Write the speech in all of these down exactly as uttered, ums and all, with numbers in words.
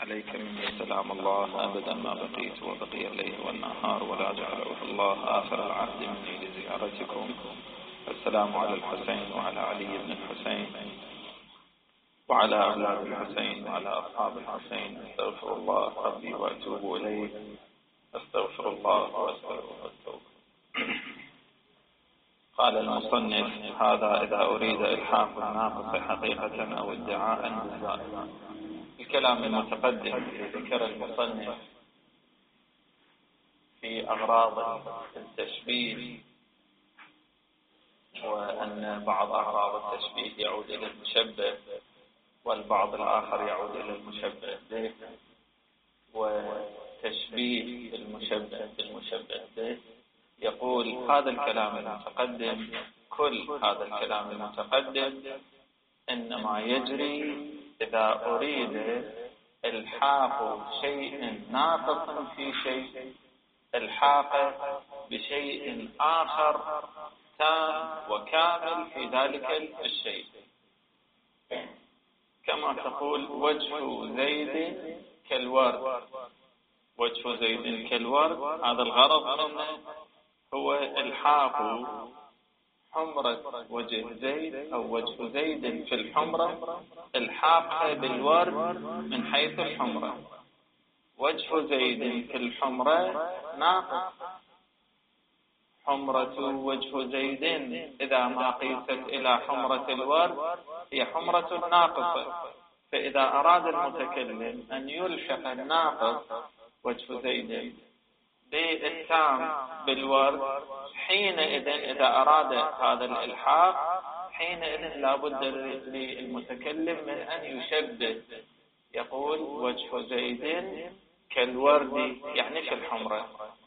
عليك مني سلام الله أبدا ما بقيت وبقي الليل والنهار، ولا جعله الله آخر العهد مني لزيارتكم. السلام على الحسين وعلى علي بن الحسين وعلى أولاد الحسين وعلى أصحاب الحسين. أستغفر الله ربي وأتوب إليه. أستغفر الله وأستغفر. قال المصنف: هذا إذا أريد إلحاق الناقص حقيقة أو ادعاء بالذات. الكلام المتقدم الذي ذكر المصنف في أغراض التشبيه، وأن بعض أغراض التشبيه يعود إلى المشبه والبعض الآخر يعود إلى المشبه به، وتشبيه المشبه بالمشبه به. يقول هذا الكلام المتقدم، كل هذا الكلام المتقدم إنما يجري إذا أريد إلحاق شيء ناقص في شيء، إلحاق بشيء آخر تام وكامل في ذلك الشيء. كما تقول وجه زيد كالورد، وجه زيد كالورد، هذا الغرض منه هو إلحاق حمرة وجه زيد أو وجه زيد في الحمرة، الحاق بالورد من حيث الحمرة. وجه زيد في الحمرة ناقص، حمرة وجه زيد إذا ما قيست إلى حمرة الورد هي حمرة ناقصة. فإذا أراد المتكلم أن يلحق الناقص وجه زيد بالتام بالورد، حينئذ إذا أراد هذا الإلحاق حينئذ لابد للمتكلم من أن يشبه، يقول وجه زيد كالورد، يعني في الحمرة.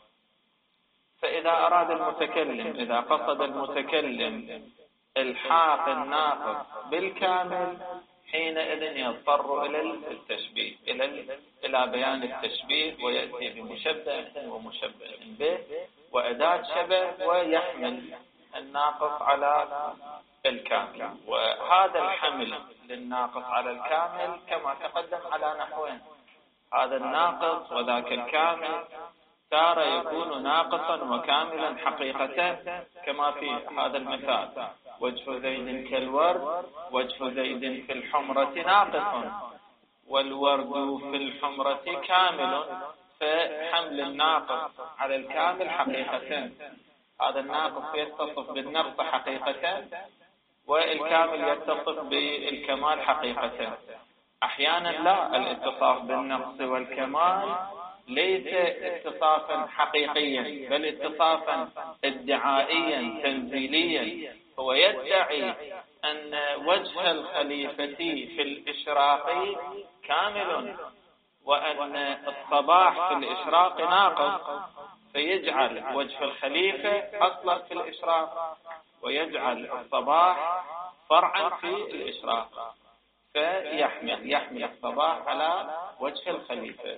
فإذا أراد المتكلم، إذا قصد المتكلم إلحاق الناقص بالكامل، حينئذ يضطر إلى التشبيه، إلى إلى بيان التشبيه، ويأتي بمشبه ومشبه به وأداة شبه، ويحمل الناقص على الكامل. وهذا الحمل للناقص على الكامل كما تقدم على نحوين: هذا الناقص وذاك الكامل. تارة يكون ناقصا وكاملا حقيقة كما في هذا المثال: وجه زيد كالورد، وجه زيد في الحمرة ناقص والورد في الحمرة كامل. فحمل الناقص على الكامل حقيقة، هذا الناقص يتصف بالنقص حقيقة، والكامل يتصف بالكمال حقيقة. أحيانا لا، الاتصاف بالنقص والكمال ليس اتصافا حقيقيا، بل اتصافا ادعائيا تنزيليا. هو يدعي أن وجه الخليفة في الإشراق كامل، وأن الصباح في الإشراق ناقص، فيجعل وجه الخليفة أصلا في الإشراق، ويجعل الصباح فرعا في الإشراق، فيحمل يحمل الصباح على وجه الخليفة.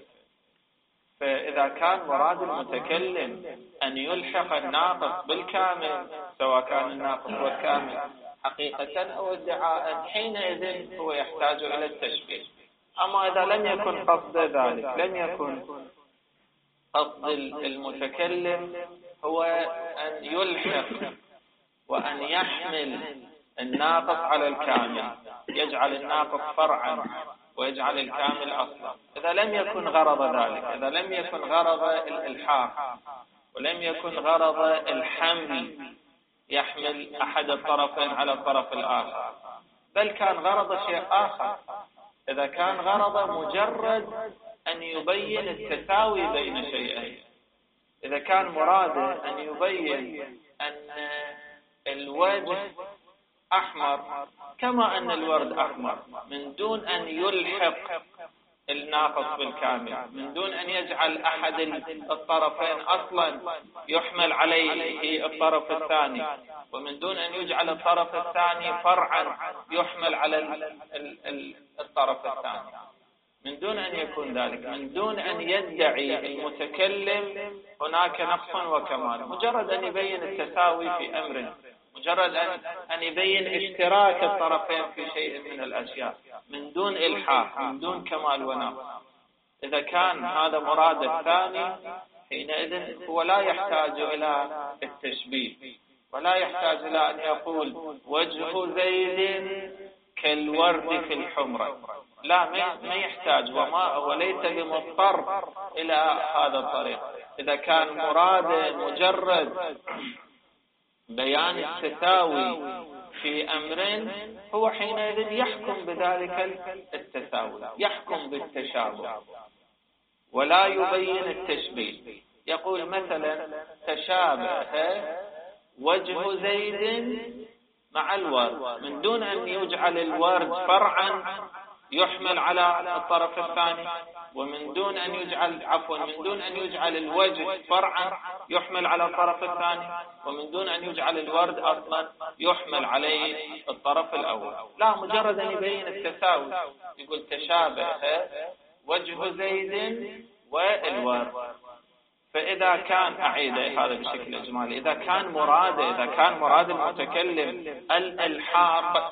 فإذا كان مراد المتكلم أن يلحق الناقص بالكامل، سواء كان الناقص والكامل حقيقة أو ادعاء، حينئذ هو يحتاج إلى التشبيه. أما إذا لم يكن قصد ذلك، لم يكن قصد المتكلم هو أن يلحق وأن يحمل الناقص على الكامل، يجعل الناقص فرعا ويجعل الكامل أصلا، إذا لم يكن غرض ذلك، إذا لم يكن غرض الإلحاق ولم يكن غرض الحمل يحمل أحد الطرفين على الطرف الآخر، بل كان غرض شيء آخر، إذا كان غرض مجرد أن يبين التساوي بين شيئين، إذا كان مراده أن يبين أن الوجه أحمر كما أن الورد أحمر، من دون أن يلحق الناقص بالكامل، من دون أن يجعل أحد الطرفين أصلا يحمل عليه الطرف الثاني، ومن دون أن يجعل الطرف الثاني فرعا يحمل على الطرف الثاني، من دون أن يكون ذلك، من دون أن يدعي المتكلم هناك نقص وكمال، مجرد أن يبين التساوي في أمر، مجرد أن أن يبين اشتراك الطرفين في شيء من الأشياء، من دون إلحاق، من دون كمال ونقص. إذا كان هذا مراد الثاني حينئذ هو لا يحتاج إلى التشبيه ولا يحتاج إلى أن يقول وجه زيد كالورد في الحمرة، لا ما يحتاج وما وليس بمضطر إلى هذا الطريق. إذا كان مراد مجرد بيان التساوي في أمر هو حينئذ يحكم بذلك التساوي، يحكم بالتشابه ولا يبين التشبيه. يقول مثلا تشابه وجه زيد مع الورد من دون أن يجعل الورد فرعا يحمل على الطرف الثاني، ومن دون أن يجعل عفوا من دون أن يجعل الوجه فرعا يحمل على الطرف الثاني، ومن دون أن يجعل الورد أصلا يحمل عليه الطرف الأول. لا، مجرد أن يبين التساوي يقول تشابه وجه زيد والورد. فإذا كان أعيد هذا بشكل إجمالي، إذا كان مراد إذا كان مراد المتكلم الإلحاق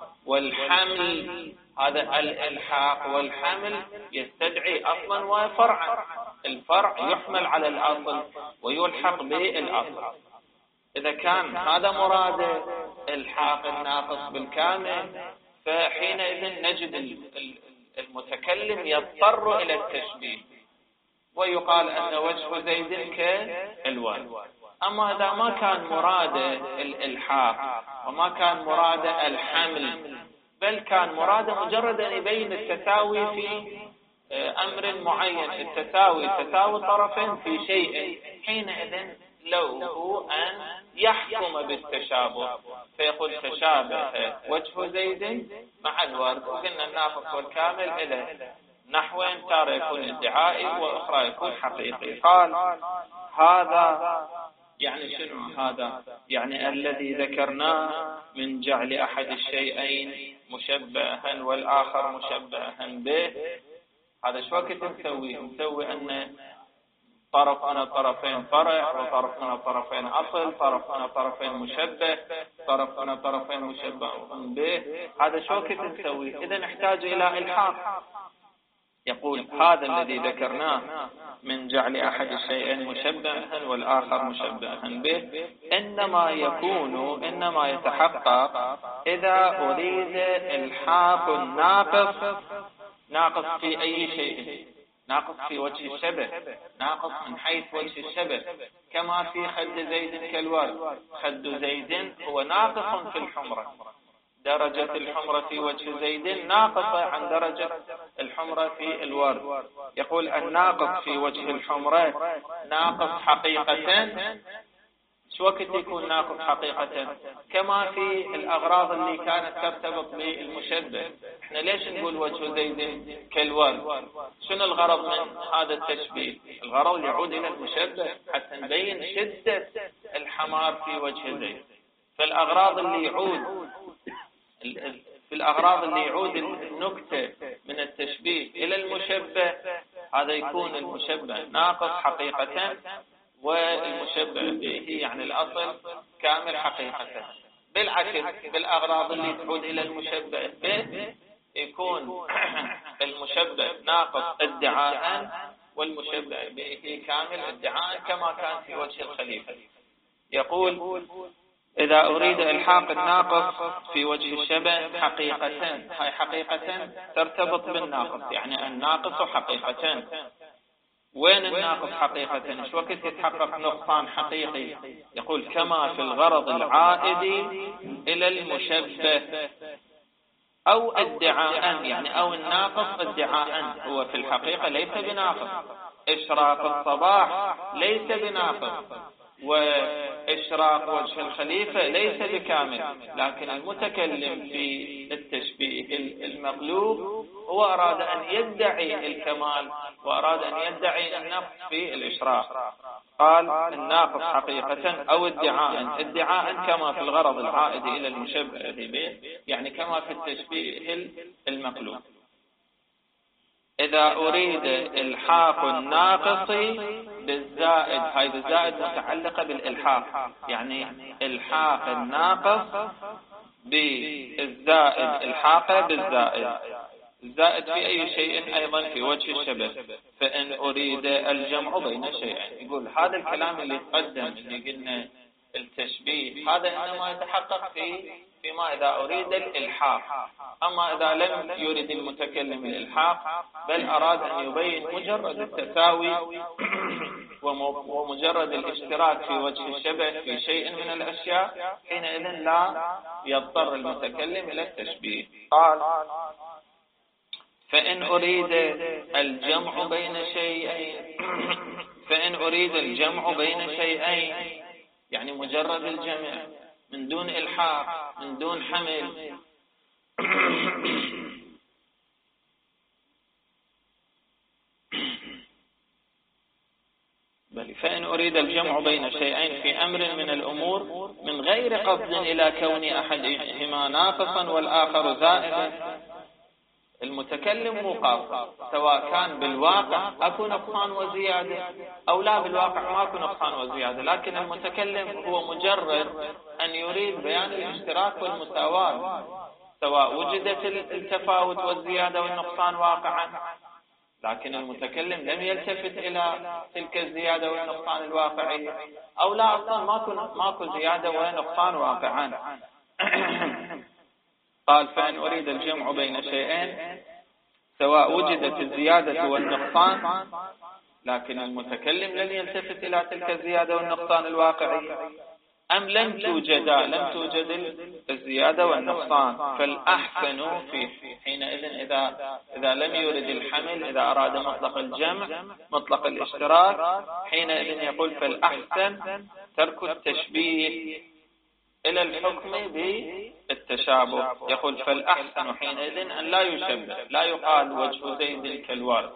والحمل، هذا الإلحاق والحمل يستدعي أصلا وفرعا، الفرع يحمل على الأصل ويلحق بالأصل. إذا كان هذا مراد الحاق الناقص بالكامل فحينئذ نجد المتكلم يضطر إلى التشبيه ويقال أن وجه زيد كالورد. أما إذا ما كان مراد الإلحاق وما كان مراد الحمل بل كان مراد مجرد أن يبين التساوي في أمر معين، التساوي تساوي طرفين في شيء، حينئذ له أن يحكم بالتشابه فيقول تشابه وجه زيد مع الورد. وقلنا الناقص والكامل إلى نحوين، تارة يكون ادعائي وأخرى يكون حقيقي. قال هذا يعني شنو هذا؟ يعني الذي ذكرناه من جعل أحد الشيئين مشبها والآخر مشبها به، هذا شو وقت نسوي؟ نسوي أن طرف من الطرفين فرع وطرف من الطرفين أصل، طرف من الطرفين مشبه، طرف من الطرفين مشبه به، هذا شو وقت نسوي؟ إذا نحتاج إلى إلحاق. يقول هذا الذي ذكرناه من جعل أحد الشيئين مشبها والآخر مشبها به إنما يكون إنما يتحقق إذا أريد إلحاق الناقص، ناقص في أي شيء، ناقص في وجه الشبه، ناقص من حيث وجه الشبه، كما في خد زيد كالورد. خد زيد هو ناقص في الحمرة، درجة الحمرة في وجه زيد ناقصة عن درجة الحمرة في الورد. يقول الناقص في وجه الحمرة ناقص حقيقة. شو وقت يكون ناقص حقيقة؟ كما في الأغراض اللي كانت ترتبط بالمشبه. احنا ليش نقول وجه زيد كالورد؟ شنو الغرض من هذا التشبيه؟ الغرض يعود إلى المشبه حتى نبين شدة الحمار في وجه زيد. فالأغراض اللي يعود في الأغراض اللي يعود النكتة من التشبيه إلى المشبه هذا يكون المشبه ناقص حقيقة والمشبه به يعني الأصل كامل حقيقة. بالعكس بالأغراض اللي تعود إلى المشبه به يكون المشبه ناقص ادعاء والمشبه به كامل ادعاء كما كان في وجه الخليفة. يقول إذا أريد إلحاق الناقص في وجه الشبه حقيقة، هاي حقيقة ترتبط بالناقص، يعني الناقص حقيقة. وين الناقص حقيقة؟ شو وقت يتحقق نقصان حقيقي؟ يقول كما في الغرض العائد إلى المشبه أو ادعاء، يعني أو الناقص ادعاء هو في الحقيقة ليس بناقص. إشراق الصباح ليس بناقص، وإشراق وجه الخليفة ليس بكامل، لكن المتكلم في التشبيه المقلوب هو أراد أن يدعي الكمال وأراد أن يدعي النقص في الإشراق. قال الناقص حقيقة أو ادعاء، ادعاء كما في الغرض العائد إلى المشبه به، يعني كما في التشبيه المقلوب. إذا أريد إلحاق الناقص بالزائد، هاي بالزائد متعلقة بالإلحاق، يعني إلحاق الناقص بالزائد، إلحاقه بالزائد. زائد في أي شيء أيضا في وجه الشبه. فإن أريد الجمع بين شيئين، يقول هذا الكلام اللي تقدم اللي قلنا التشبيه هذا إنما يتحقق في فيما إذا أريد الإلحاق. أما إذا لم يريد المتكلم الإلحاق بل أراد أن يبين مجرد التساوي ومجرد الاشتراك في وجه الشبه في شيء من الأشياء، حينئذ لا يضطر المتكلم إلى التشبيه. قال فإن أريد الجمع بين شيئين فإن أريد الجمع بين شيئين يعني مجرد الجمع من دون إلحاق من دون حمل. بل فإن أريد الجمع بين شيئين في أمر من الأمور من غير قصد إلى كون أحدهما ناقصا والآخر زائدا. المتكلم مقاصد سواء كان بالواقع أكو نقصان وزيادة أو لا بالواقع ما أكو نقصان وزيادة، لكن المتكلم هو مجرد أن يريد بيان الاشتراك والمساواة سواء وجدت التفاوت والزيادة والنقصان واقعا، لكن المتكلم لم يلتفت إلى تلك الزيادة والنقصان الواقعي أو لا أصلا ماكو زيادة ونقصان واقعا. قال فإن أريد الجمع بين شيئين سواء وجدت الزيادة والنقصان لكن المتكلم لن يلتفت إلى تلك الزيادة والنقصان الواقعي، أم لم توجدا لم توجد الزيادة والنقصان، فالأحسن فيه حينئذ إذا إذا لم يرد الحمل إذا أراد مطلق الجمع مطلق الاشتراك حينئذ يقول فالأحسن ترك التشبيه إلى الحكم بالتشابه. يقول فالأحسن حينئذ أن لا يشبه، لا يقال وجه زيد كالورد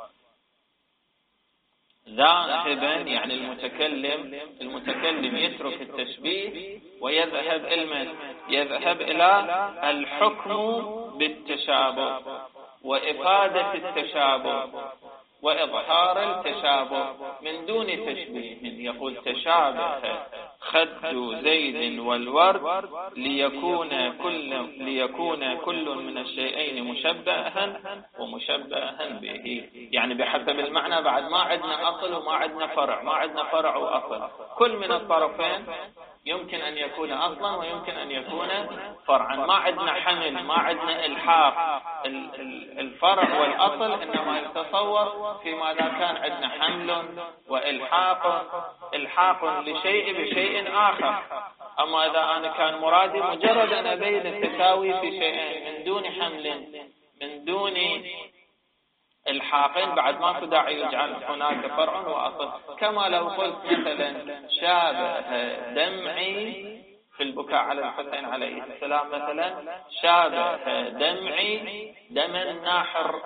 ذاهبا يعني المتكلم المتكلم يترك التشبيه ويذهب إلى يذهب إلى الحكم بالتشابه وإفادة التشابه وإظهار التشابه من دون تشبيه. يقول تشابه خد زيد والورد ليكون كل ليكون كل من الشيئين مشبها ومشبها به، يعني بحسب المعنى بعد ما عندنا أصل وما عندنا فرع، ما عندنا فرع وأصل، كل من الطرفين يمكن أن يكون أصلا ويمكن أن يكون فرعا، ما عندنا حمل ما عندنا إلحاق. الفرع والأصل إنما يتصور فيما إذا كان عندنا حمل وإلحاق إلحاق لشيء بشيء آخر. أما إذا أنا كان مرادي مجرد أن أبين التساوي في شيئين من دون حمل من دون الحاقين بعد ما في داعي يجعل هناك فرع وأصل. كما لو قلت مثلا شابه دمعي في البكاء على الحسين عليه السلام، مثلا شابه دمعي دم الناحر.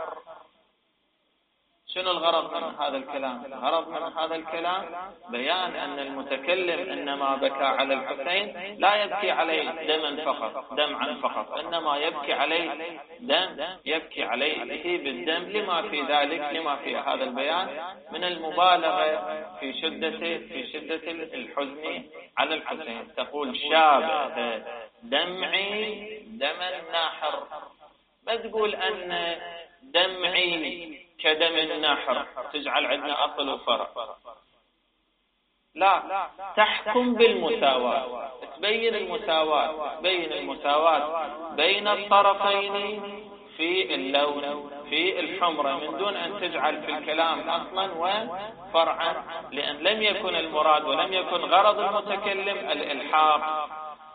شنو الغرض من هذا الكلام؟ الغرض من هذا الكلام بيان أن المتكلم إنما بكى على الحسين لا يبكي عليه دما فقط دمعا فقط، إنما يبكي عليه دم يبكي عليه بالدم لما في ذلك لما في هذا البيان من المبالغة في شدة في شدة الحزن على الحسين. تقول شابه دمعي دم الناحر، ما تقول أن دمعي كدم النحر تجعل عندنا أصل وفرع، لا، تحكم بالمساواة، تبين المساواة تبين المساواة بين الطرفين في اللون في الحمرة من دون أن تجعل في الكلام أصلا وفرعا، لأن لم يكن المراد ولم يكن غرض المتكلم الإلحاق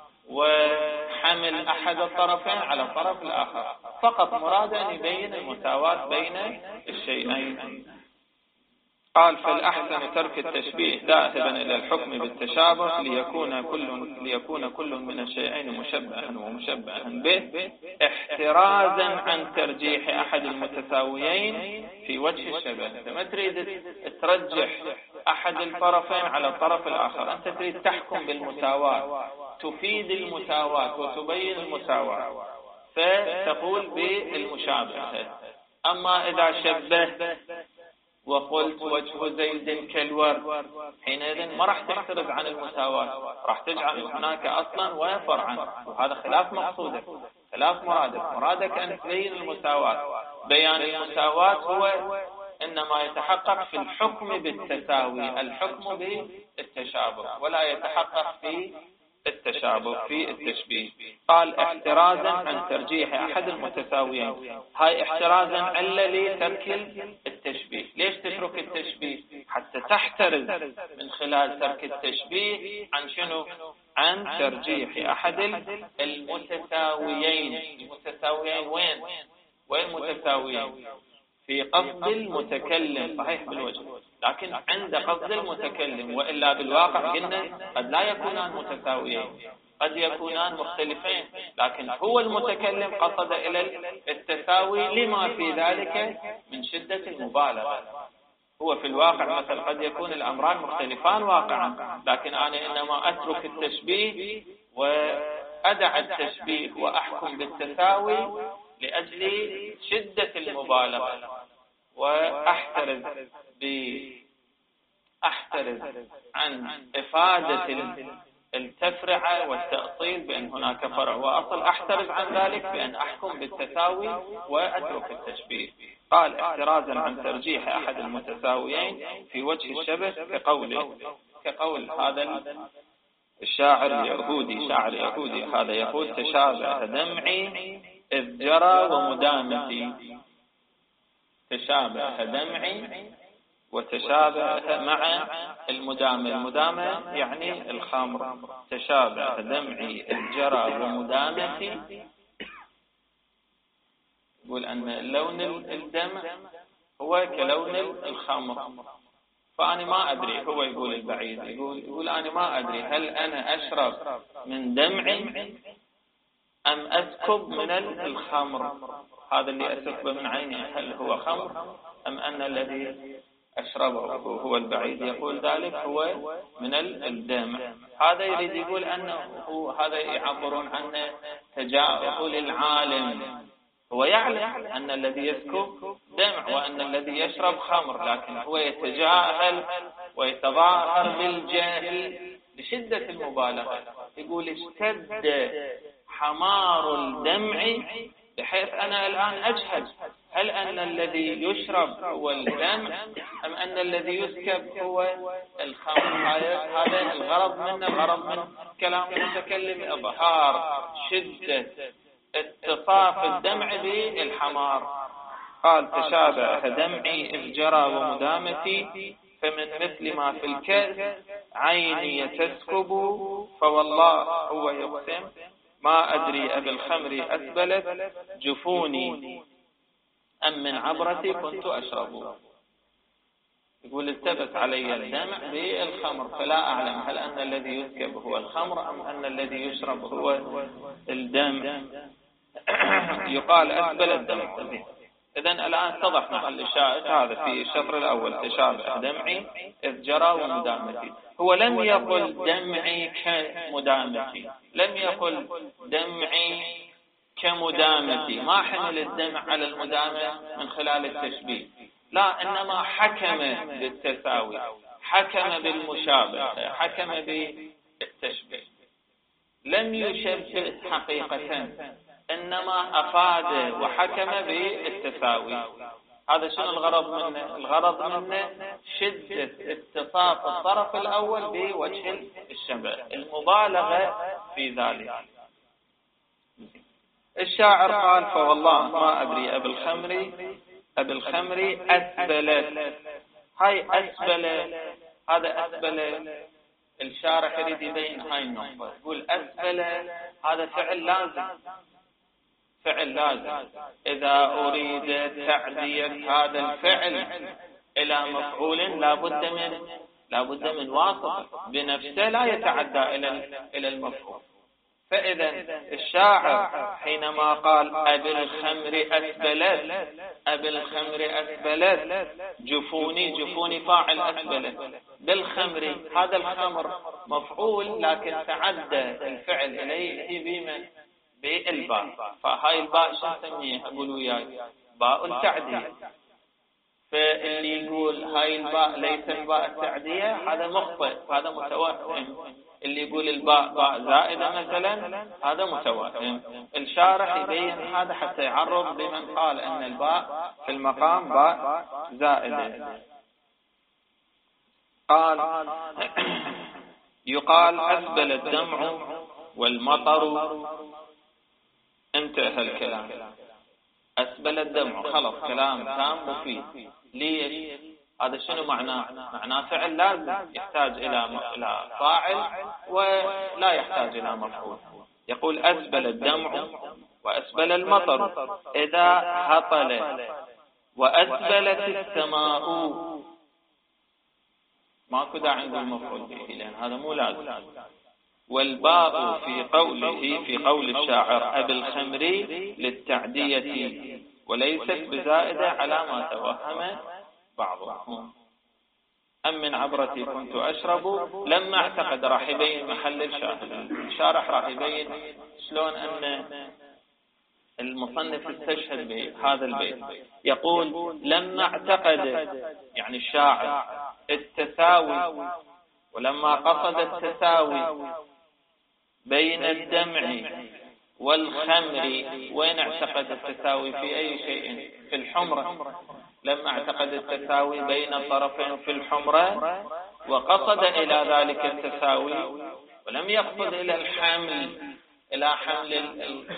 وحمل أحد الطرفين على الطرف الآخر، فقط مراد أن يبين المساواة بين الشيئين. قال فالأحسن ترك التشبيه ذاهبا إلى الحكم بالتشابه ليكون كل ليكون كل من الشيئين مشبها ومشبها به احترازا عن ترجيح أحد المتساويين في وجه الشبه. فما تريد ترجح أحد الطرفين على الطرف الآخر، أنت تريد تحكم بالمساواة، تفيد المساواة وتبين المساواة، فتقول بالمشابهة. أما إذا شبه وقلت وجه زيد كالورد حينئذ ما راح تحترز عن المساواة، راح تجعل هناك أصلا وفرعا، وهذا خلاف مقصودك خلاف مرادك. مرادك أن تبين المساواة، بيان المساواة هو إنما يتحقق في الحكم بالتساوي، الحكم بالتشابه، ولا يتحقق في التشابه في التشبيه. قال احترازا عن ترجيح أحد المتساويين، هاي احترازا علة لترك التشبيه. ليش تترك التشبيه؟ حتى تحترز من خلال ترك التشبيه عن شنو؟ عن ترجيح أحد المتساويين. المتساويين وين؟ وين متساويين؟ في قصد المتكلم، صحيح بالوجه، لكن عند قصد المتكلم، وإلا بالواقع قلنا قد لا يكونان متساويين، قد يكونان مختلفين، لكن هو المتكلم قصد إلى التساوي لما في ذلك من شدة المبالغة. هو في الواقع مثلا قد يكون الأمران مختلفان واقعا، لكن أنا إنما أترك التشبيه وأدع التشبيه وأحكم بالتساوي لأجل شدة المبالغة، وأحترز بأحترز عن إفادة التفرعة والتأصيل بأن هناك فرع وأصل، أحترز عن ذلك بأن أحكم بالتساوي وأترك التشبيه. قال احترازا عن ترجيح أحد المتساويين في وجه الشبه كقوله، كقول هذا الشاعر اليهودي، شاعر يهودي هذا يقول تشابه دمعي إذ جرى ومدامتي. تشابه دمعي وتشابه مع المدامة، المدامة يعني الخمر. تشابه دمعي إذ جرى ومدامتي، يقول أن لون الدمع هو كلون الخمر، فأنا ما أدري. هو يقول البعيد، يقول, يقول أنا ما أدري هل أنا أشرب من دمعي أم أسكب من الخمر. هذا اللي أسكبه من عيني هل هو خمر أم أن الذي أشربه هو البعيد؟ يقول ذلك هو من الدمع. هذا يريد يقول أنه هذا يعبرون عنه تجاهل العالم، هو يعلم أن الذي يسكب دمع وأن الذي يشرب خمر، لكن هو يتجاهل ويتظاهر بالجهل بشدة المبالغة. يقول اشتد حمار الدمع بحيث أنا الآن أجهل هل أن الذي يشرب هو الدمع أم أن الذي يسكب هو الخمر. هذا الغرض منه، الغرض من كلام المتكلم إظهار شدة اتصاف الدمع بالحمار. قال تشابه دمعي إذ جرى ومدامتي، فمن مثل ما في الكأس عيني تسكب، فوالله هو يقسم ما أدري أبي الخمر أسبلت جفوني أم من عبرتي كنت أشرب. يقول التبس علي الدمع بالخمر فلا أعلم هل أن الذي يسكب هو الخمر أم أن الذي يشرب هو الدمع. يقال أسبل الدمع. إذن الآن اتضح محل الشاهد هذا في الشطر الأول تشابه دمعي إذ جرى ومدامتي. هو لم يقل دمعي كمدامتي، لم يقل دمعي كمدامتي، ما حمل الدمع على المدامة من خلال التشبيه، لا، إنما حكم بالتساوي، حكم بالمشابه، حكم بالتشبيه، لم يشبه حقيقة، إنما أفاد وحكم بالتساوي. هذا شنو الغرض منه؟ الغرض منه شدة اتصاف الطرف الأول بوجه الشبه، المبالغة في ذلك. الشاعر قال فوالله ما أدري أبي الخمر أبي الخمر أسبلت. هاي أسبل، هذا أسبل الشارح يريد يبين هاي النقطة، يقول أسبل هذا فعل لازم، فعل لازم. إذا أريد تعدية هذا الفعل إلى مفعول لابد من لابد من واسطة بنفسه لا يتعدى إلى إلى المفعول. فإذا الشاعر حينما قال أبي الخمر أسبلت، أبي الخمر أسبلت جفوني، جفوني فاعل أسبلت، بالخمر هذا الخمر مفعول لكن تعدى الفعل إليه بمن؟ بالباء. فهاي الباء شو نسميها؟ قولوا وياي باء التعدية. فاللي يقول هاي الباء ليس الباء التعدية هذا مخطئ، هذا متوهم. اللي يقول الباء باء زائدة مثلا هذا متوهم. الشارح يبين هذا حتى يعرض لمن قال أن الباء في المقام باء زائدة. قال يقال أسبل الدمع والمطر. انتهى الكلام. أسبل الدمع خلص كلام تام مفيد. ليش؟ هذا شنو معناه؟ معناه فعل لازم يحتاج إلى إلى فاعل ولا يحتاج إلى مفعول. يقول أسبل الدمع وأسبل المطر إذا هطل وأسبلت السماء. ماكو داعي عند المفعول به لأن هذا مو لازم. والباء في قوله في قول الشاعر أبي الخمر للتعدية وليست بزائدة على ما توهم بعضهم. أم من عبرتي كنت أشرب لما اعتقد. راح يبين محل الشاهد. الشارح راح يبين شلون أن المصنف استشهد بهذا البيت. يقول لما اعتقد يعني الشاعر التساوي، ولما قصد التساوي بين الدمع والخمر. وين اعتقد التساوي؟ في أي شيء؟ في الحمرة. لما اعتقد التساوي بين الطرفين في الحمرة وقصد إلى ذلك التساوي ولم يقصد إلى الحمل إلى حمل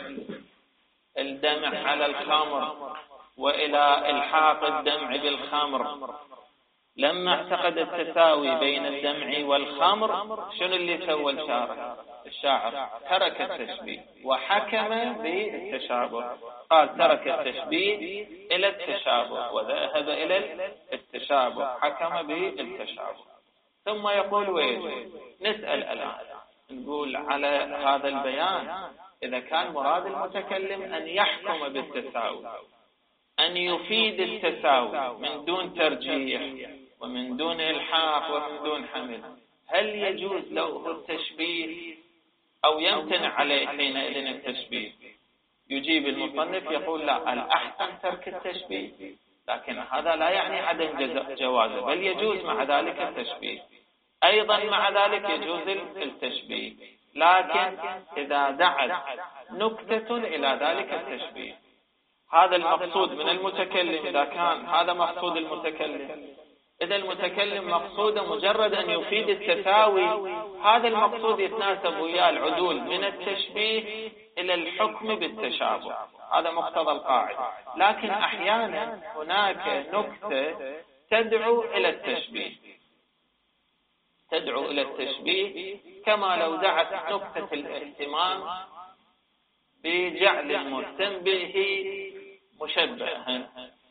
الدمع على الخمر وإلى الحاق الدمع بالخمر. لما اعتقد التساوي بين الدمع والخمر شنو اللي سوى الشاعر؟ الشاعر ترك التشبيه وحكم بالتشابه. قال ترك التشبيه إلى التشابه وذهب إلى التشابه، حكم بالتشابه. ثم يقول ويجب نسأل الآن نقول على هذا البيان إذا كان مراد المتكلم أن يحكم بالتساوي، أن يفيد التساوي من دون ترجيح ومن دون إلحاق ومن دون حمل، هل يجوز له التشبيه أو يمتنع عليه حينئذ التشبيه؟ يجيب المصنف يقول لا، الأحسن ترك التشبيه، لكن هذا لا يعني عدم جوازه، بل يجوز مع ذلك التشبيه. أيضا مع ذلك يجوز التشبيه، لكن إذا دعت نكتة إلى ذلك التشبيه. هذا المقصود من المتكلم. إذا كان هذا مقصود المتكلم، إذا المتكلم مقصوده مجرد أن يفيد التساوي، هذا المقصود يتناسب ويا العدول من التشبيه إلى الحكم بالتشابه، هذا مقتضى القاعدة. لكن أحيانا هناك نكتة تدعو إلى التشبيه، تدعو إلى التشبيه كما لو دعت نكتة الاهتمام بجعل المهتم به مشبها،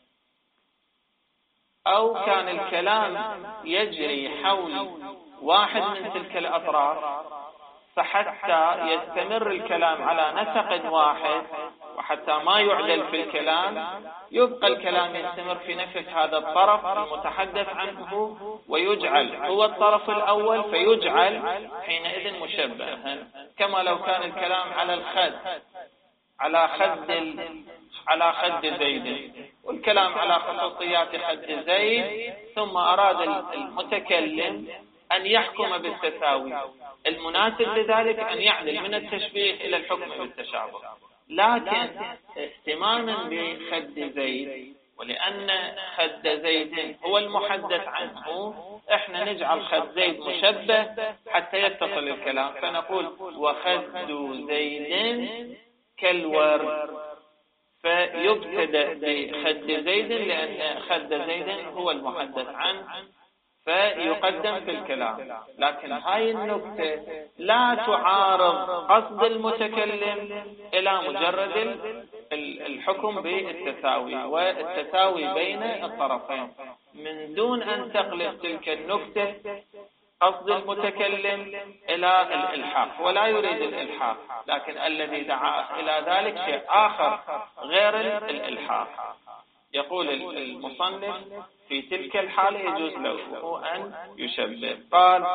أو كان الكلام يجري حول واحد من تلك الأطراف، فحتى يستمر الكلام على نسق واحد وحتى ما يعدل في الكلام، يبقى الكلام يستمر في نفس هذا الطرف المتحدث عنه ويجعل هو الطرف الأول، فيجعل حينئذ مشبها، كما لو كان الكلام على الخد على خد ال... على خد زيد، والكلام على خصوصيات خد زيد، ثم أراد المتكلم أن يحكم بالتساوي، المناسب لذلك أن يعدل من التشبيه إلى الحكم بالتشابه. لكن اهتماما بخد زيد، ولأن خد زيد هو المحدث عنه، احنا نجعل خد زيد مشبه حتى يتصل الكلام، فنقول وخد زيد كالورد، فيبتدأ بخد زيد لأن خد زيد هو المحدث عنه فيقدم في الكلام. لكن هاي النكتة لا تعارض قصد المتكلم إلى مجرد الحكم بالتساوي والتساوي بين الطرفين، من دون أن تقلب تلك النكتة قصد المتكلم إلى الإلحاق، ولا يريد الإلحاق، لكن الذي دعا إلى ذلك شيء آخر غير الإلحاق. يقول المصنف في تلك الحالة يجوز له أن يشبه. قال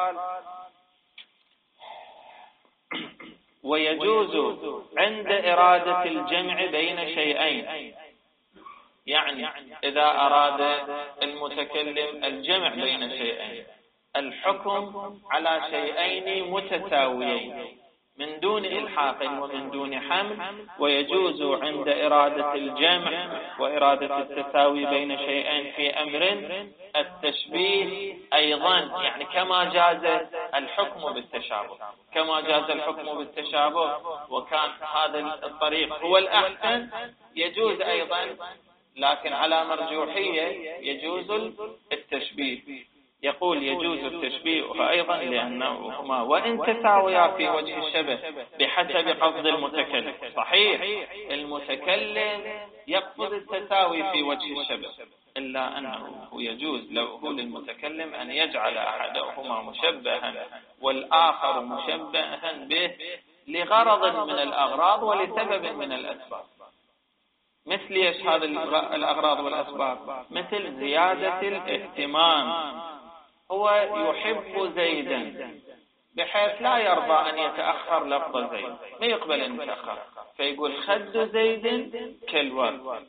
ويجوز عند إرادة الجمع بين شيئين يعني إذا أراد المتكلم الجمع بين شيئين، الحكم على شيئين متساويين من دون إلحاق ومن دون حمل، ويجوز عند إرادة الجمع وإرادة التساوي بين شيئين في أمر التشبيه أيضا، يعني كما جاز الحكم بالتشابه، كما جاز الحكم بالتشابه وكان هذا الطريق هو الأحسن، يجوز أيضا لكن على مرجوحية يجوز التشبيه. يقول يجوز التشبيه أيضا لأنهما وإن تساويا في وجه الشبه بحسب قصد المتكلم. صحيح المتكلم يقصد التساوي في وجه الشبه، إلا أنه يجوز له للمتكلم أن يجعل أحدهما مشبها والآخر مشبها به لغرض من الأغراض ولسبب من الأسباب. مثل ايش هذه الأغراض والأسباب؟ مثل زيادة الاهتمام، هو يحب زيدا بحيث لا يرضى أن يتأخر لفظ زيد، ما يقبل أن يتأخر، فيقول خد زيد كالورد.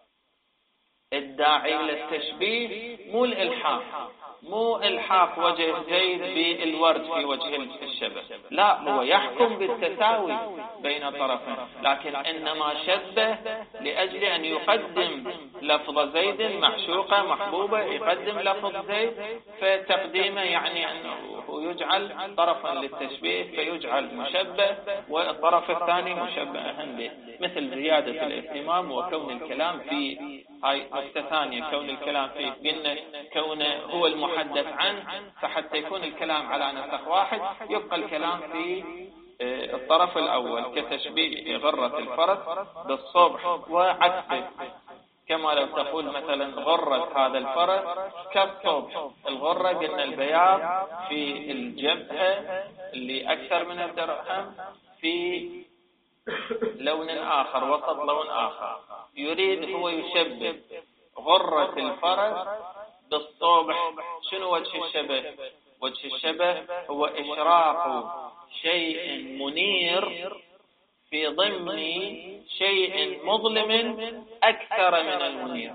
الداعي للتشبيه مو الإلحاق، مو إلحاق وجه زيد بالورد في وجه الشبه، لا، هو يحكم بالتساوي بين الطرفين، لكن إنما شبه لأجل أن يقدم لفظ زيد معشوقة محبوبة، يقدم لفظ زيد، فتقديمه يعني أنه يجعل طرفا للتشبيه فيجعل مشبه والطرف الثاني مشبها به. مثل زيادة الاهتمام وكون الكلام في هاي نقطة ثانية، كون الكلام فيه قلنا كونه هو المحدث عنه، فحتى يكون الكلام على نسق واحد يبقى الكلام في الطرف الأول، كتشبيه غرة الفرس بالصبح وعكسه، كما لو تقول مثلا غرة هذا الفرس كالصبح. الغرة قلنا البياض في الجبهة اللي أكثر من الدرهم في لون آخر، وسط لون آخر، يريد هو يشبه غرة الفرس بالصبح. شنو وجه الشبه؟ وجه الشبه هو إشراق شيء منير في ضمن شيء مظلم أكثر من المنير.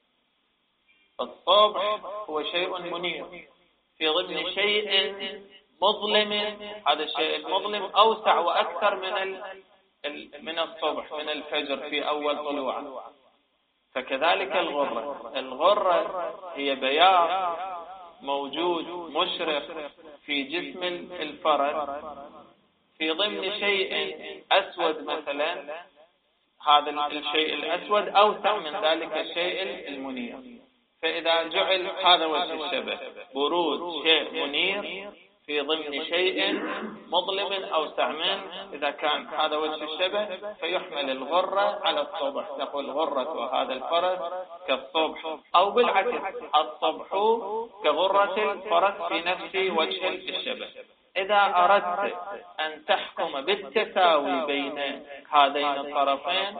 الصبح هو شيء منير في ضمن شيء مظلم، هذا الشيء المظلم أوسع وأكثر من من الصبح، من الفجر في أول طلوع. فكذلك الغرة، الغرة هي بياض موجود مشرق في جسم الفرد في ضمن شيء أسود مثلا، هذا الشيء الأسود أوسع من ذلك الشيء المنير. فإذا جعل هذا وجه الشبه، بروز شيء منير في ضمن شيء مظلم أوسع منه، إذا كان هذا وجه الشبه فيحمل الغرة على الصبح، تقول غرة هذا الفرس كالصبح، أو بالعكس الصبح كغرة الفرس في نفس وجه الشبه. إذا أردت أن تحكم بالتساوي بين هذين الطرفين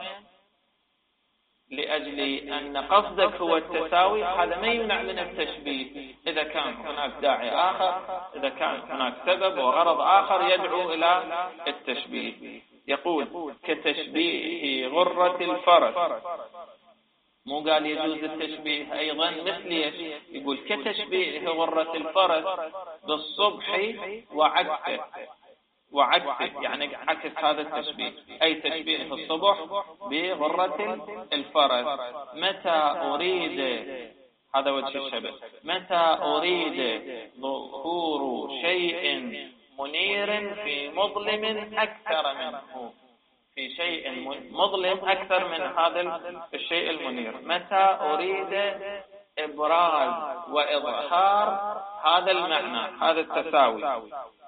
لأجل أن قصدك هو التساوي، هذا ما يمنع من التشبيه إذا كان هناك داعي آخر، إذا كان هناك سبب وغرض آخر يدعو إلى التشبيه. يقول كتشبيه غرة الفرس، مو قال يجوز التشبيه أيضا مثل يقول كتشبيه غرة الفرس بالصبح وعكسه، وعكسه يعني عكس هذا التشبيه، أي تشبيه الصبح بغرة الفرس. متى أريد، هذا وجه الشبه، متى أريد ظهور شيء منير في مظلم أكثر منه، في شيء مظلم أكثر من هذا الشيء المنير، متى أريد إبراز وإظهار هذا المعنى، هذا التساوي،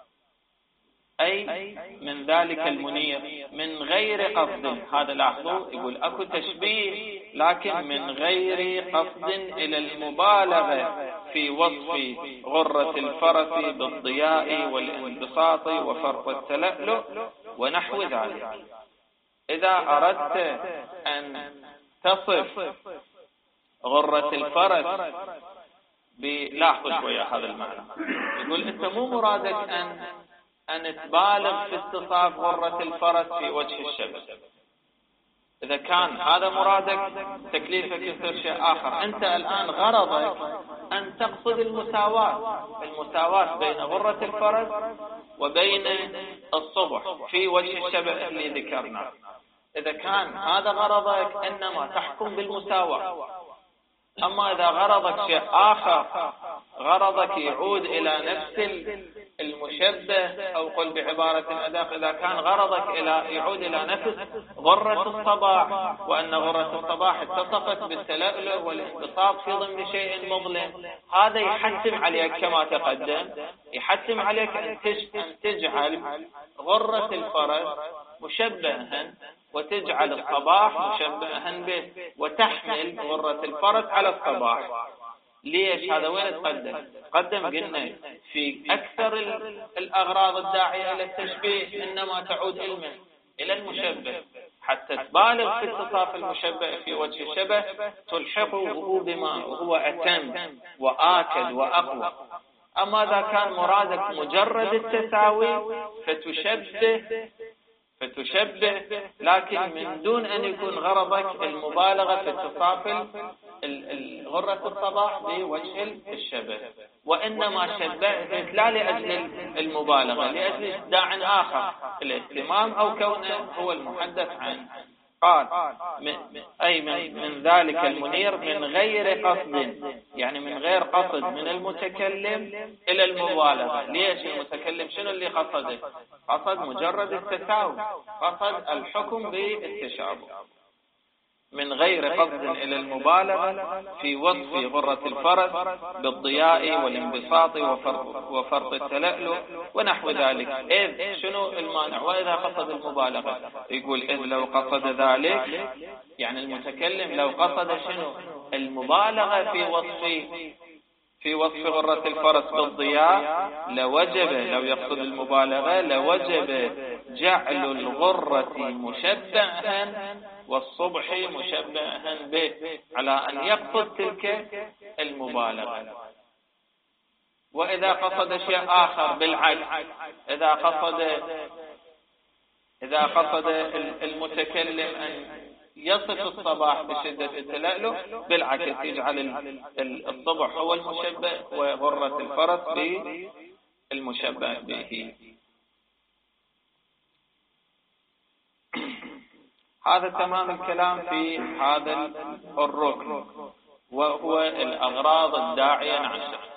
أي من ذلك المنير من غير قصد. هذا لاحظوا يقول أكو تشبيه لكن من غير قصد إلى المبالغة في وصف غرة الفرس بالضياء والانبساط وفرق التلألؤ ونحو ذلك. إذا أردت أن تصف غرة الفرس بلاحظوا شوية هذا المعنى، يقول أنت مو مرادك أن أن تبالغ في استصاف غرة الفرس في وجه الشبه، إذا كان هذا مرادك تكليفك يصير شيء آخر. أنت الآن غرضك أن تقصد المساواة، المساواة بين غرة الفرس وبين الصبح في وجه الشبه اللي ذكرنا. إذا كان هذا غرضك إنما تحكم بالمساواة. أما إذا غرضك شيء آخر، غرضك يعود إلى نفس المشبه، أو قل بعبارة أدق، إذا كان غرضك إلى يعود إلى نفس غرة الصباح، وأن غرة الصباح اتصفت بالتلألؤ والانبساط في ضمن شيء مظلم، هذا يحتم عليك كما تقدم، يحتم عليك أن تجعل غرة الفرس مشبها وتجعل الصباح مشبها به، وتحمل غرة الفرس على الصباح. ليش هذا؟ وين تقدم؟ قدم قلنا في أكثر الأغراض الداعية إلى التشبيه إنما تعود علما إلى المشبه، حتى تبالغ في اتصاف المشبه في وجه الشبه تلحقه بما هو أتم وآكد وأقوى. أما إذا كان مرادك مجرد التساوي فتشبه فتشبه لكن من دون أن يكون غرضك المبالغة في اتصاف غرة الصباح بوجه الشبه، وإنما شبهت لا لأجل المبالغة، لأجل داع آخر، الاهتمام أو كونه هو المحدث عنه. قال من أي من, من ذلك المنير من غير قصد، يعني من غير قصد من المتكلم إلى المبالغة. ليش المتكلم شنو اللي قصده؟ قصد مجرد التساوي، قصد الحكم بالتشابه، من غير قصد إلى المبالغة في وصف غرة الفرس بالضياء والانبساط وفرط, وفرط التلألؤ ونحو ذلك. إذ شنو المانع؟ وإذا قصد المبالغة يقول إذ لو قصد ذلك، يعني المتكلم لو قصد شنو؟ المبالغة في وصف في وصف غرة الفرس بالضياء لوجب، لو يقصد المبالغة لوجب جعل الغرة مشبها والصبح مشبها به، على أن يقصد تلك المبالغة. وإذا قصد شيء آخر بالعكس، إذا قصد إذا قصد المتكلم أن يصف الصباح بشدة التلألؤ، بالعكس يجعل الصبح هو المشبه وغرة الفرس بالمشبه به. هذا تمام الكلام في هذا الركن، وهو الأغراض الداعية عن الشخص.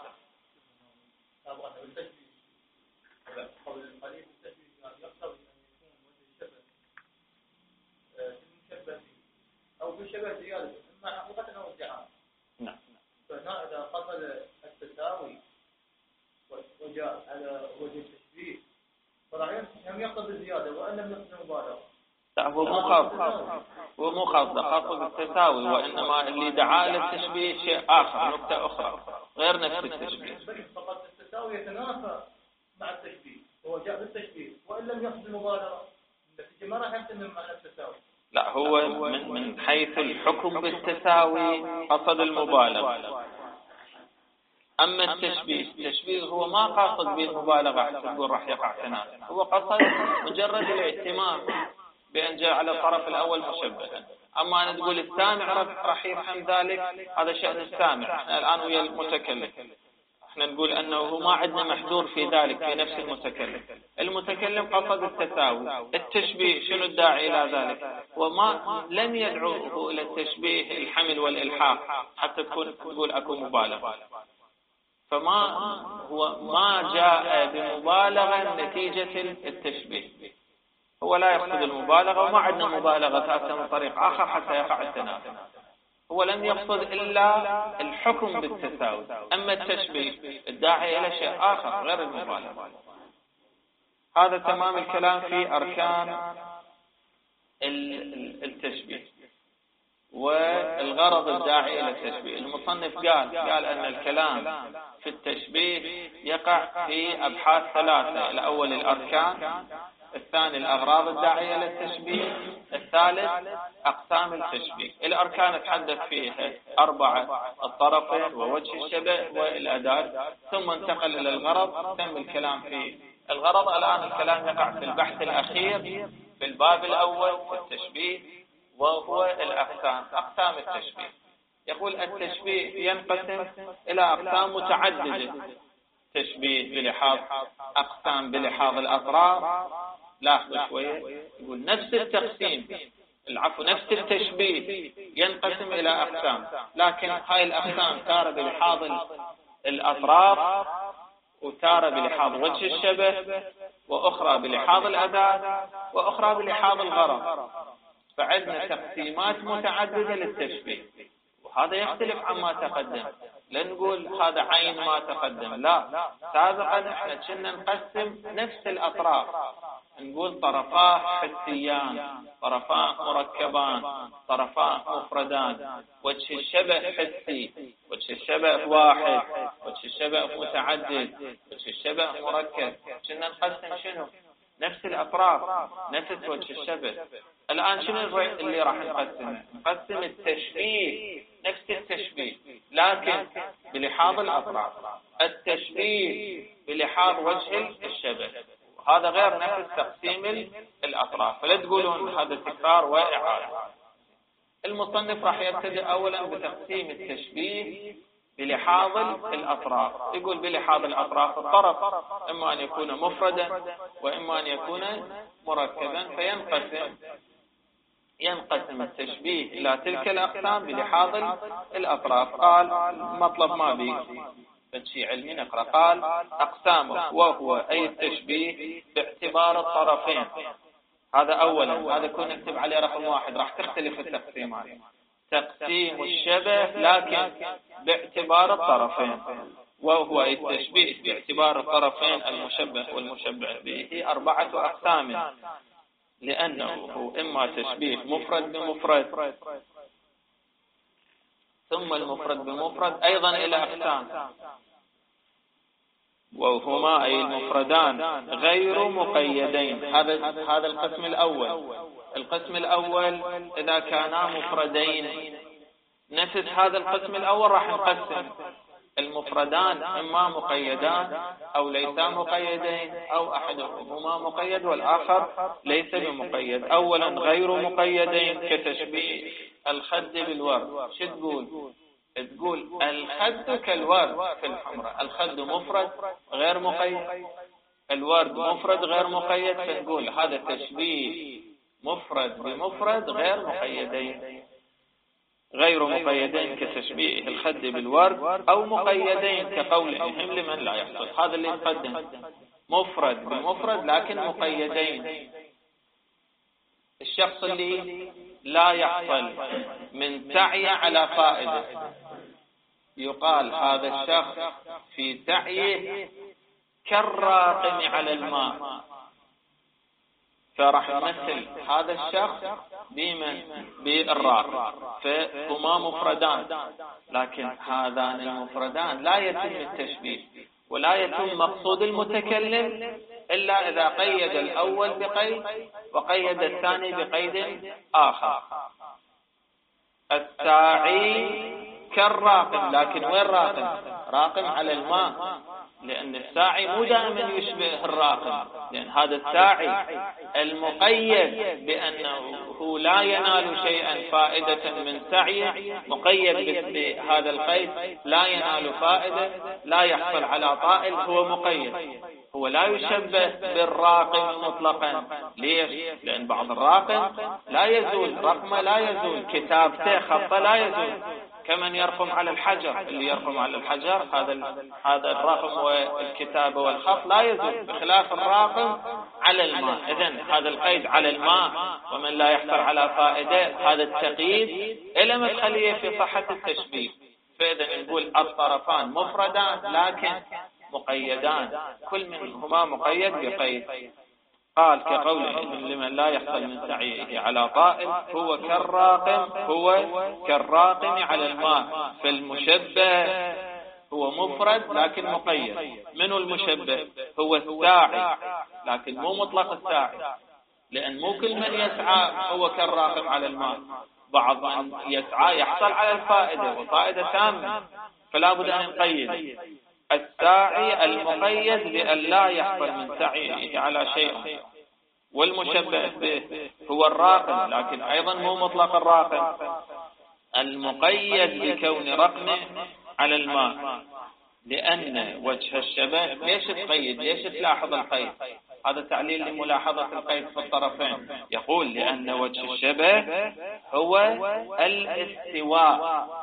أو بشبه زيادة إما حقيقة أو ادعاء. نعم. فهنا إذا قصد التساوي وجاء على وجه التشبيه فراح هم يقصد الزيادة وإن لم يقصد المبالغة. لا، هو مو قصد، هو مو قصد قصد التساوي، وإنما اللي دعا للتشبيه شيء آخر، نقطة أخرى غير نفس التشبيه. فقط التساوي يتنافى مع التشبيه، هو جاء بالتشبيه وإن لم يقصد المبالغة، النتيجة ما راح يتم مع التساوي. لا، هو من من حيث الحكم بالتساوي قصد المبالغة. أما التشبيه، التشبيه هو ما قاصد بالمبالغة حتى تقول راح يقع تنافي، هو قصد مجرد الاهتمام بأن جاء على الطرف الأول مشبها. أما أن تقول السامع راح يفهم ذلك، هذا شأن السامع. احنا الآن ويا المتكلم، احنا نقول أنه ما عندنا محذور في ذلك في نفس المتكلم. المتكلم قصد التساوي، التشبيه شنو الداعي إلى ذلك؟ وما لم يدعوه إلى التشبيه الحمل والإلحاق حتى تكون تقول أكو مبالغة. فما هو ما جاء بمبالغة نتيجة التشبيه، هو لا يقصد المبالغة، وما عندنا مبالغة تأتي من طريق آخر حتى يقع التنافي. هو لم يقصد إلا الحكم بالتساوي. أما التشبيه الداعي إلى شيء آخر غير المبالغة. هذا تمام الكلام في أركان التشبيه والغرض الداعي إلى التشبيه. المصنف قال قال أن الكلام في التشبيه يقع في أبحاث ثلاثة: الأول الأركان، الثاني الأغراض الداعية للتشبيه، الثالث أقسام التشبيه. الأركان تحدث فيها أربعة: الطرفين ووجه الشبه والأداة، ثم انتقل إلى الغرض، تم الكلام في الغرض. الآن الكلام يقع في البحث الأخير في الباب الأول في التشبيه، وهو الأقسام، أقسام التشبيه. يقول التشبيه ينقسم إلى أقسام متعددة، تشبيه بلحاظ أقسام بلحاظ الأطراف. لاحظوا شوية، يقول نفس التقسيم العفو نفس التشبيه ينقسم إلى أقسام، لكن هاي الأقسام تارة بلحاظ الأطراف، وتارة بلحاظ وجه الشبه، وأخرى بلحاظ الأداة، وأخرى بلحاظ الغرض. فعندنا تقسيمات متعددة للتشبيه، وهذا يختلف عما تقدم. لا نقول هذا عين ما تقدم، لا، سابقا احنا كنا نقسم نفس الأطراف، نقول طرفاه حسيان، طرفاه مركبان، طرفاه مفردان، وجه الشبه حسي، وجه الشبه واحد، وجه الشبه متعدد، وجه الشبه مركب. كنا نقسم شنو؟ نفس الأطراف، نفس وجه الشبه. الآن شنو اللي راح نقسمه؟ نقسم التشبيه نفس التشبيه، لكن بلحاظ الأطراف، التشبيه بلحاظ وجه الشبه. هذا غير نفس تقسيم الأطراف، فلا تقولون هذا تكرار وإعادة. المصنف راح يبتدئ أولا بتقسيم التشبيه بلحاظ الأطراف. يقول بلحاظ الأطراف الطرف إما أن يكون مفردا وإما أن يكون مركبا، فينقسم ينقسم التشبيه إلى تلك الأقسام بلحاظ الأطراف. قال مطلب ما به فشي علمي نقرأ. قال أقسامه وهو أي التشبيه باعتبار الطرفين. هذا أولا، هذا كون نكتب عليه رقم واحد، راح تختلف التقسيمات. تقسيم الشبه لكن باعتبار الطرفين، وهو أي التشبيه باعتبار الطرفين المشبه والمشبه به أربعة أقسام، لأنه هو إما تشبيه مفرد بمفرد، ثم المفرد بمفرد أيضا إلى أقسام، وهما أي المفردان غير مقيدين. هذا هذا القسم الأول. القسم الأول إذا كانا مفردين، نفس هذا القسم الأول راح نقسم المفردان إما مقيدان أو ليسا مقيدين، أو أحدهما مقيد والآخر ليس بمقيد. أولا غير مقيدين كتشبيه الخد بالورد. شو تقول؟ تقول الخد كالورد في الحمراء، الخد مفرد غير مقيد، الورد مفرد غير مقيد، فنقول هذا تشبيه مفرد بمفرد غير مقيدين. غير مقيدين كتشبيه الخد بالورد، أو مقيدين كقولهم لمن لا يحصل. هذا اللي نقدم مفرد بمفرد لكن مقيدين. الشخص اللي لا يحصل من سعي على فائدة، يقال هذا الشخص في سعيه كالراقم على الماء، فراح نمثل هذا الشخص بمن؟ بالراقم. فهما مفردان، لكن هذان المفردان لا يتم التشبيه ولا يتم مقصود المتكلم إلا إذا قيد الأول بقيد وقيد الثاني بقيد آخر. الساعي كالراقم، لكن وين راقم؟ راقم على الماء، لأن الساعي مو دائما يشبه الراقم، لأن هذا الساعي المقيد بأنه هو لا ينال شيئا فائدة من سعيه، مقيد بهذا القيد لا ينال فائدة، لا يحصل على طائل، هو مقيد، هو لا يشبه بالراقم مطلقا. ليش؟ لأن بعض الراقم لا يزول رقمه، لا يزول كتابته خطه لا يزول، كمن يرقم على الحجر. اللي يرقم على الحجر هذا هذا الرقم والكتابة والخط لا يزول، بخلاف الراقم على الماء. إذن هذا القيد على الماء ومن لا يحصل على فائدة، هذا التقييد إلى مدخلية في صحة التشبيه. فإذا نقول الطرفان مفردان لكن مقيدان، كل منهما مقيد بقيد. قال كقوله لمن لا يحصل من سعيه على طائل هو كالراقم، هو كالراقم على الماء. فالمشبه هو مفرد لكن مقيد. منه المشبه؟ هو الساعي، لكن مو مطلق الساعي، لأن مو كل من يسعى هو كالراقم على الماء. بعض من يسعى يحصل على الفائدة وفائدة تامة، فلا بد أن نقيد. الساعي المقيد بأن لا يحصل من سعيه على شيء، والمشبه به هو الراقم، لكن أيضا مو مطلق الراقم، المقيد بكون رقمه على الماء، لأن وجه الشبه ليش تقيد؟ ليش تلاحظ القيد؟ هذا تعليل لملاحظة القيد في الطرفين. يقول لأن وجه الشبه هو الاستواء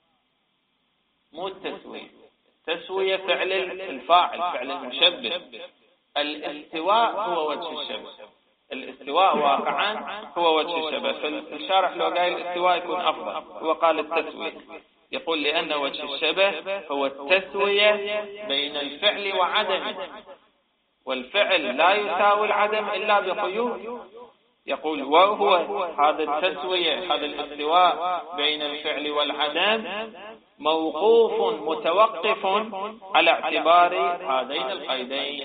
مو التسوية. التسوية فعل الفاعل، فعل المشبه. الاستواء هو وجه الشبه، الاستواء واقعا هو وجه الشبه. فالشارح لو قال الاستواء يكون أفضل، هو قال التسوية. يقول لأن وجه الشبه هو التسوية بين الفعل وعدمه، والفعل لا يساوي العدم إلا بقيود. يقول وهو هذا التسوية، هذا الاستواء بين الفعل والعدم موقوف متوقف على اعتبار هذين القيدين.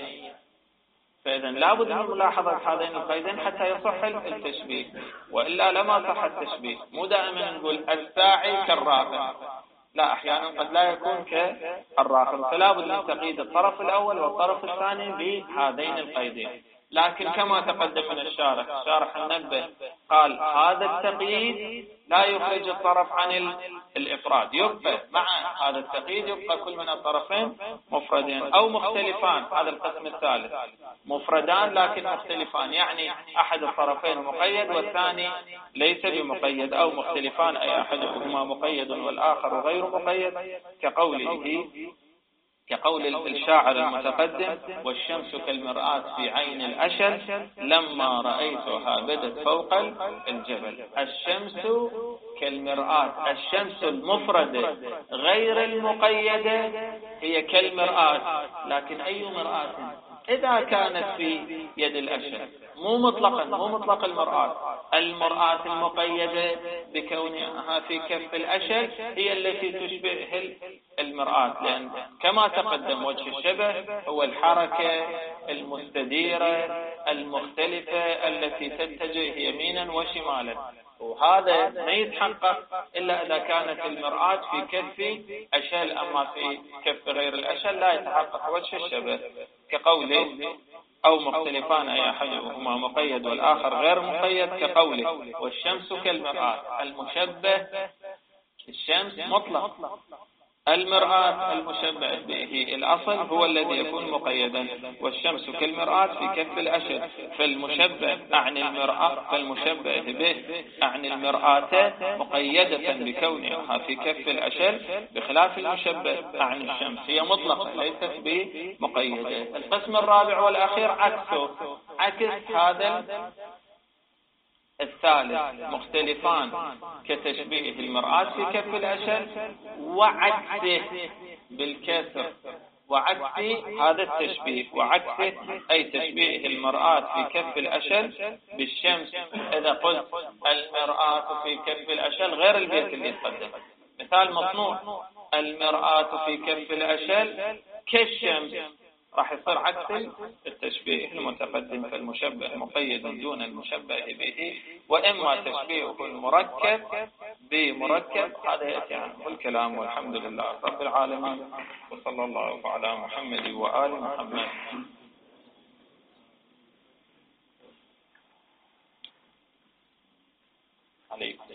فإذا لابد من ملاحظة هذين القيدين حتى يصح التشبيه، وإلا لما صح التشبيه. مو دائما نقول الساعي كالراقم، لا، أحيانا قد لا يكون كالراقم، فلا بد من تقييد الطرف الأول والطرف الثاني بهذين القيدين. لكن كما تقدم من الشارح، الشارح النبه قال هذا التقييد لا يخرج الطرف عن الإفراد، يبقى مع هذا التقييد يبقى كل من الطرفين مفردين أو مختلفان. هذا القسم الثالث، مفردان لكن مختلفان، يعني أحد الطرفين مقيد والثاني ليس بمقيد، أو مختلفان أي أحدهما مقيد والآخر غير مقيد، كقوله كقول الشاعر المتقدم: والشمس كالمرآة في عين الأشل لما رأيتها بدت فوق الجبل. الشمس كالمرآة، الشمس المفردة غير المقيدة هي كالمرآة، لكن أي مرآة؟ إذا كانت في يد الأشل، مو مطلقا، مو مطلق المرآة. المرآة المقيدة بكونها في كف الأشل هي التي تشبه المرآة، لأن كما تقدم وجه الشبه هو الحركة المستديرة المختلفة التي تتجه يمينا وشمالا، وهذا ما يتحقق إلا إذا كانت المرآة في كف أشل، أما في كف غير الأشل لا يتحقق وجه الشبه، كقوله أو مختلفان أي أحدهما مقيد والآخر غير مقيد، كقوله والشمس كالمرآة. المشبه الشمس مطلق، المرآة المشبه به الأصل هو الذي يكون مقيدا. والشمس كالمرآة في كف الأشل، فالمشبه عن المرآة فالمشبه به عن المرآة مقيدة بكونها في كف الأشل، بخلاف المشبه عن الشمس هي مطلقة ليست بمقيدة. القسم الرابع والأخير عكسه، عكس هذا الثالث، مختلفان كتشبيه المرآة في كف الأشل وعكسه بالكسر، وعكس هذا التشبيه، وعكسه أي تشبيه المرآة في كف الأشل بالشمس. إذا قلت المرآة في كف الأشل غير البيت اللي يتقدم، مثال مصنوع: المرآة في كف الأشل كالشمس، راح يصير عكس التشبيه المتقدم، فالمشبه مقيد دون المشبه به، وإما تشبيهه المركب بمركب. هذا يأتي عنه الكلام، والحمد لله رب العالمين، وصلى الله على محمد وآل محمد. عليكم